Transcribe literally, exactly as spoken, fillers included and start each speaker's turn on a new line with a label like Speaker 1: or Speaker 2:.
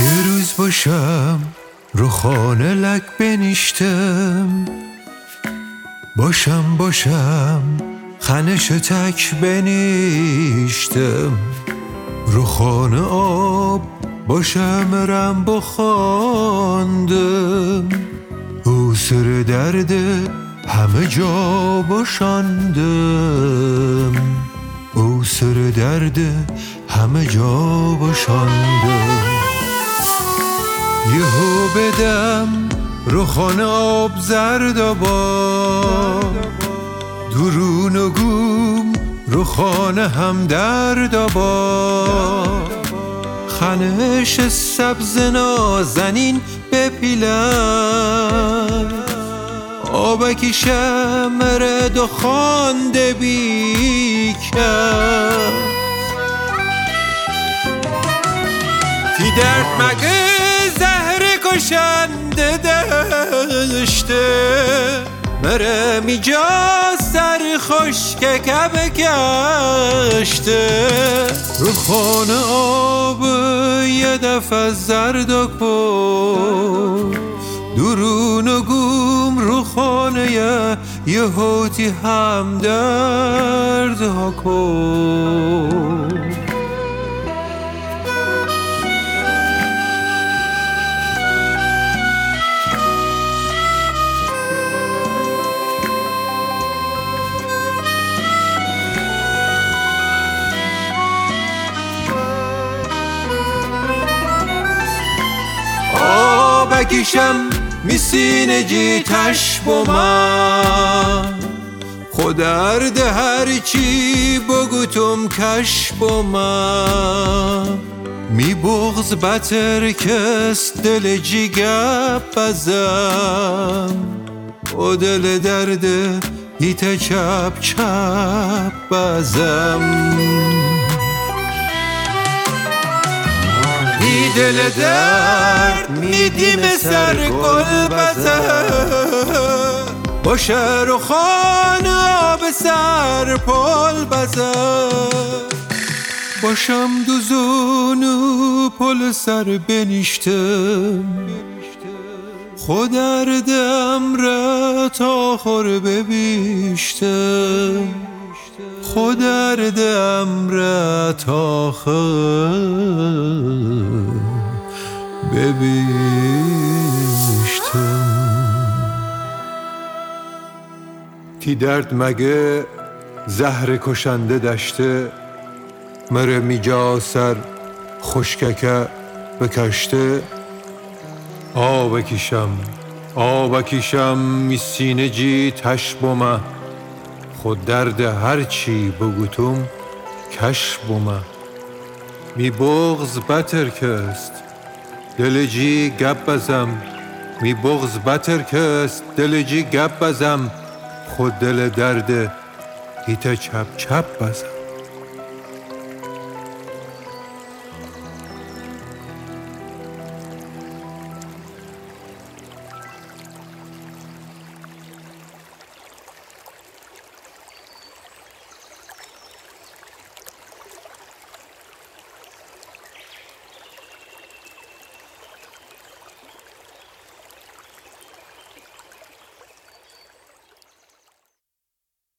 Speaker 1: یه روز باشم رو خانه لک بنیشتم، باشم باشم خنش تک بنیشتم، رو خانه آب باشم رم بخواندم، او سر درد همه جا باشاندم، او سر درد همه جا باشاندم. یهو بدم رو خانه آب زرد آباد، درون و گوم رو خانه هم درد آباد، خنش سبز نازنین بپیلم، آبکی شمرد و خانده بیکم. تی درد مگه زهر کشنده داشته، مره میجا سر خشک که بکشته، رو خانه آب یه دفعه زرد کن، درون و گوم رو خانه یه هوتی هم درد ها کن. آبکیشم میسینه جیتش با من، خود درد هرچی بگوتم کش با من، می بغز بتر کس دل جی گپ بزم، او دل درد هیت چپ چپ بزم. ای دل درد میدیم سر گل بزن، باشه رو خانه به سر پل بزن، باشم دوزونو پل سر بنیشتم، خود دردم را تا خور ببیشتم، خود دردم را تا خور ببیشتم. تی درد مگه زهر کشنده داشته، مره میجا سر خشککه بکشته، آبکیشم آبکیشم می سینه جی تش بومه، خود درد هرچی بگوتم کش بومه، می بغز بتر کست دل جی گپ بزم، می بغز بتر کست دل جی گپ بزم، خود دل درد هیت چپ چپ بزم.